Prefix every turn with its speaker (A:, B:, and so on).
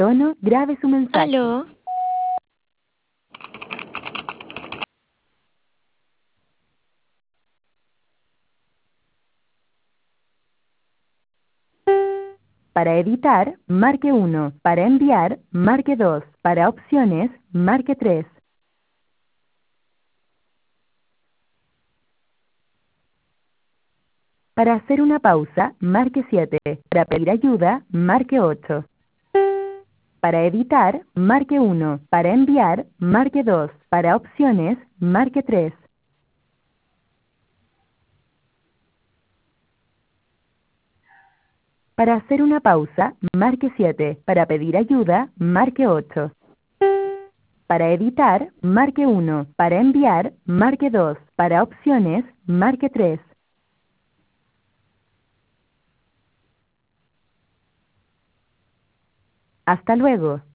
A: tono, grabe su mensaje.
B: Aló.
A: Para editar, marque 1. Para enviar, marque 2. Para opciones, marque 3. Para hacer una pausa, marque 7. Para pedir ayuda, marque 8. Para editar, marque 1. Para enviar, marque 2. Para opciones, marque 3. Para hacer una pausa, marque 7. Para pedir ayuda, marque 8. Para editar, marque 1. Para enviar, marque 2. Para opciones, marque 3. Hasta luego.